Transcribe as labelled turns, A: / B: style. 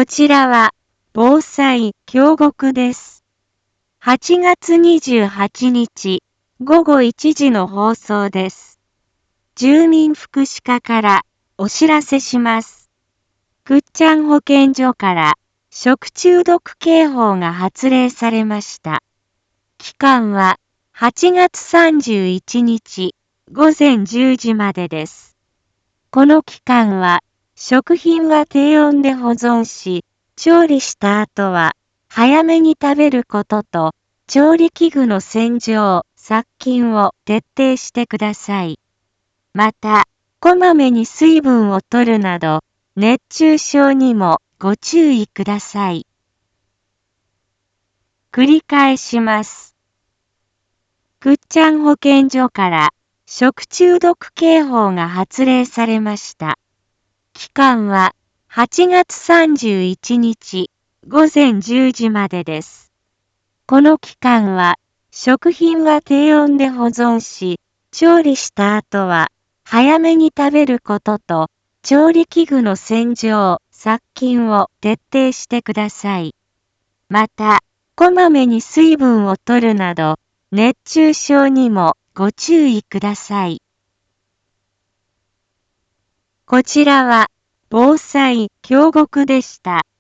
A: こちらは、防災京極です。8月28日、午後1時の放送です。住民福祉課からお知らせします。ぐっちゃん保健所から食中毒警報が発令されました。期間は8月31日午前10時までです。この期間は食品は低温で保存し、調理した後は早めに食べることと、調理器具の洗浄、殺菌を徹底してください。また、こまめに水分を取るなど、熱中症にもご注意ください。繰り返します。ぐっちゃん保健所から食中毒警報が発令されました。期間は8月31日午前10時までです。この期間は食品は低温で保存し、調理した後は早めに食べることと、調理器具の洗浄、殺菌を徹底してください。また、こまめに水分を取るなど、熱中症にもご注意ください。こちらは、防災京極でした。